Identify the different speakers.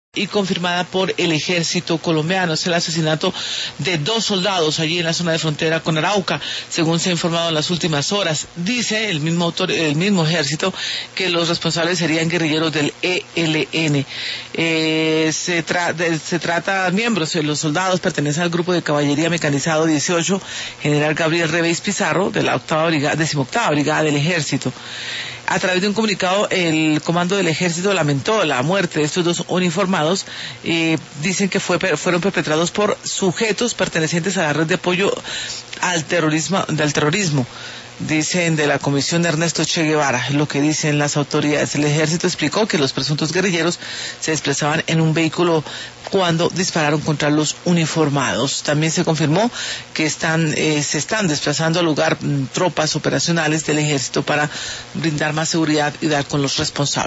Speaker 1: Y confirmada por el ejército colombiano. Es el asesinato de 2 soldados allí en la zona de frontera con Arauca, según se ha informado en las últimas horas. Dice el mismo ejército que los responsables serían guerrilleros del ELN. Se trata de miembros, los soldados pertenecen al grupo de caballería mecanizado 18, general Gabriel Reveis Pizarro, de la 18ª Brigada del Ejército. A través de un comunicado, el comando del ejército lamentó la muerte de estos 2 uniformados. Dicen que fueron perpetrados por sujetos pertenecientes a la red de apoyo al terrorismo. Dicen de la comisión de Ernesto Che Guevara, lo que dicen las autoridades. El ejército explicó que los presuntos guerrilleros se desplazaban en un vehículo cuando dispararon contra los uniformados. También se confirmó que se están desplazando al lugar tropas operacionales del ejército para brindar más seguridad y dar con los responsables.